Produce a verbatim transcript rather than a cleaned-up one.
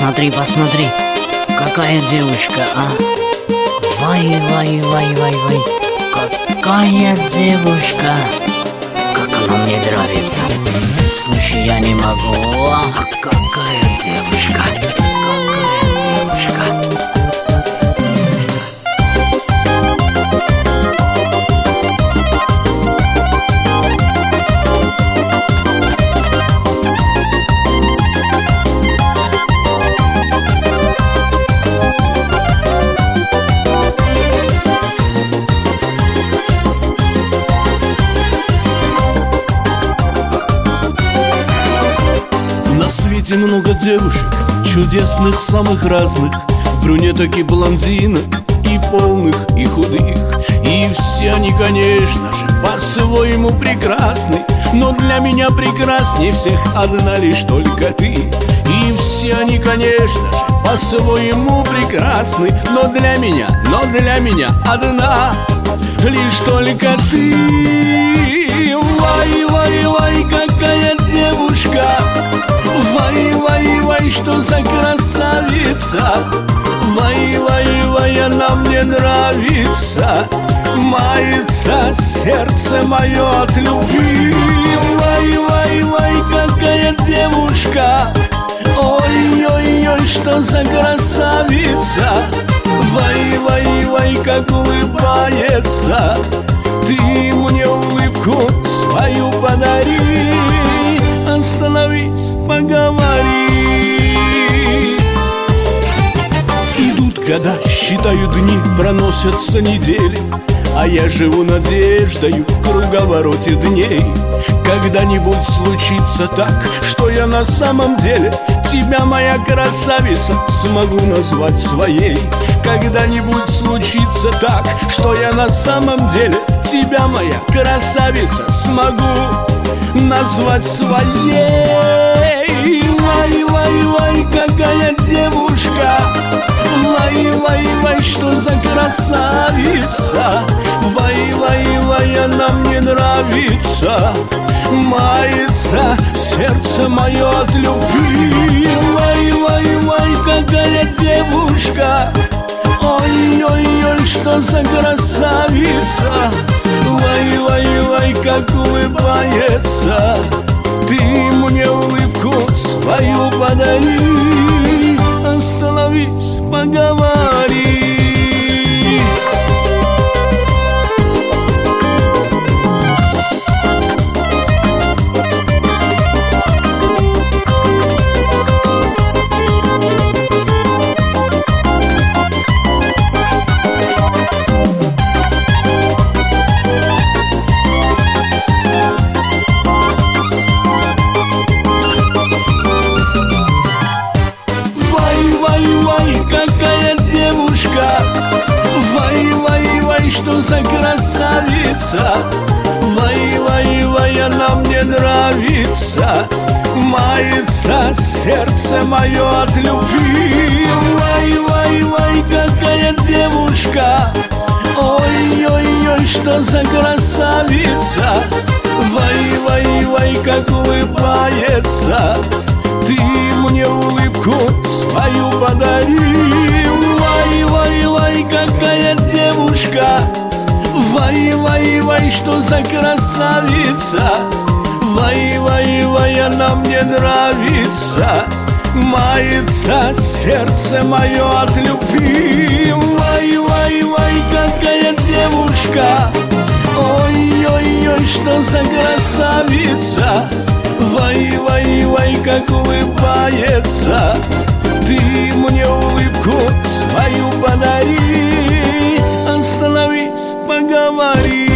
Посмотри, посмотри, какая девушка, а? Вай, вай, вай, вай, вай. Какая девушка. Как она мне нравится. Слушай, я не могу. Ах, какая девушка. Какая девушка. На свете много девушек, чудесных, самых разных, брюнеток и блондинок, и полных, и худых. И все они, конечно же, по-своему прекрасны, но для меня прекрасней всех одна лишь только ты. И все они, конечно же, по-своему прекрасны, но для меня, но для меня одна лишь только ты. Вай, вай, вай, какая девушка. Вай, вай, вай, что за красавица. Вай, вай, вай, она мне нравится. Мается сердце мое от любви. Вай, вай, вай, какая девушка. Ой, ой, ой, что за красавица. Вай, вай, вай, как улыбается. Ты мне улыбку свою подари. Остановись, поговори. Идут года, считаю дни, проносятся недели, а я живу надеждою в круговороте дней. Когда-нибудь случится так, что я на самом деле тебя, моя красавица, смогу назвать своей. Когда-нибудь случится так, что я на самом деле тебя, моя красавица, смогу назвать своей. Вай, вай, вай, какая девушка. Вай, вай, вай, что за красавица. Вай, вай, вай, она мне нравится. Мается сердце мое от любви. Вай, вай, вай, какая девушка. Ой, ой, ой, что за красавица. Вай, вай, вай, как улыбается. Ты мне улыбку свою подари. Остановись, поговори. Какая девушка. Вай, вай, вай, что за красавица. Вай, вай, вай, она мне нравится. Мается сердце мое от любви. Вай, вай, вай, какая девушка. Ой, ой, ой, что за красавица. Вай, вай, вай, как улыбается. Ты мне улыбку свою подари. Вай, вай, вай, какая девушка. Вай, вай, вай, что за красавица. Вай, вай, вай, она мне нравится. Мается сердце мое от любви. Вай, вай, вай, какая девушка. Ой, ой, ой, что за красавица. Вай, вай, вай, как улыбается. Ты мне улыбку свою подари. Остановись, поговори.